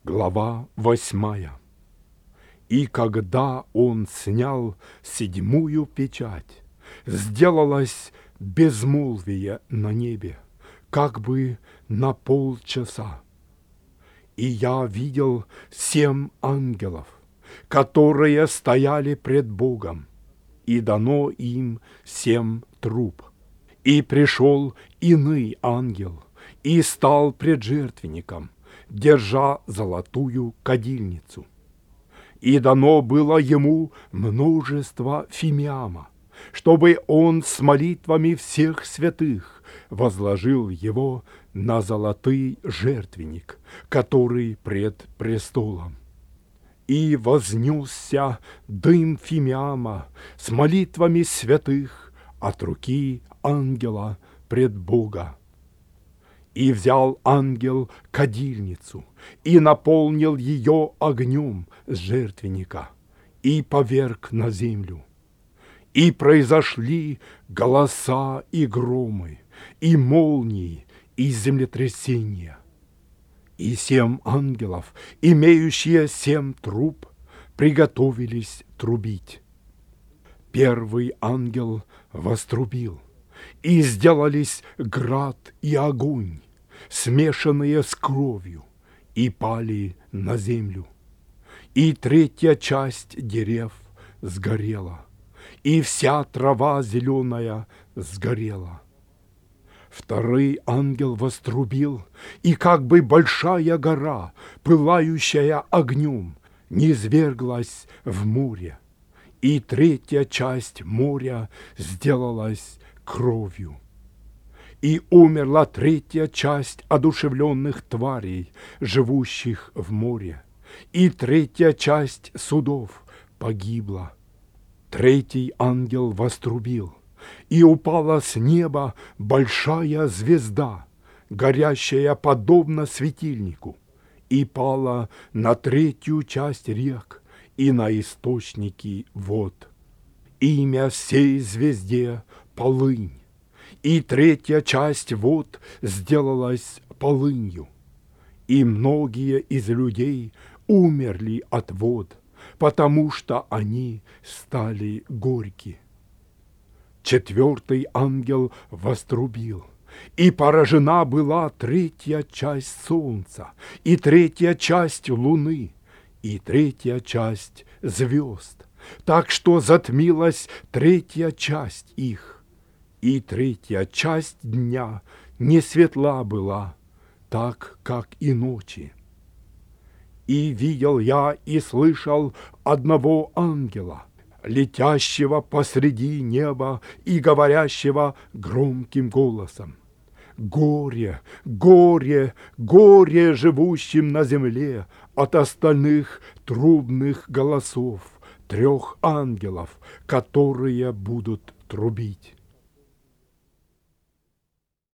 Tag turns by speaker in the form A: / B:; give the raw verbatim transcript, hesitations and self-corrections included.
A: Глава восьмая. И когда он снял седьмую печать, сделалось безмолвие на небе, как бы на полчаса. И я видел семь ангелов, которые стояли пред Богом, и дано им семь труб. И пришел иный ангел, и стал пред жертвенником, держа золотую кадильницу. И дано было ему множество фимиама, чтобы он с молитвами всех святых возложил его на золотый жертвенник, который пред престолом. И вознесся дым фимиама с молитвами святых от руки ангела пред Бога. И взял ангел кадильницу, и наполнил ее огнем с жертвенника, и поверг на землю. И произошли голоса и громы, и молнии, и землетрясения. И семь ангелов, имеющие семь труб, приготовились трубить. Первый ангел вострубил, и сделались град и огонь, смешанные с кровью, и пали на землю. И третья часть дерев сгорела, и вся трава зеленая сгорела. Второй ангел вострубил, и как бы большая гора, пылающая огнем, низверглась в море, и третья часть моря сделалась кровью. И умерла третья часть одушевленных тварей, живущих в море, и третья часть судов погибла. Третий ангел вострубил, и упала с неба большая звезда, горящая подобно светильнику, и пала на третью часть рек и на источники вод. Имя сей звезде — Полынь. И третья часть вод сделалась полынью, и многие из людей умерли от вод, потому что они стали горьки. Четвертый ангел вострубил, и поражена была третья часть солнца, и третья часть луны, и третья часть звезд, так что затмилась третья часть их. И третья часть дня не светла была, так, как и ночи. И видел я и слышал одного ангела, летящего посреди неба и говорящего громким голосом: «Горе, горе, горе живущим на земле от остальных трубных голосов трех ангелов, которые будут трубить».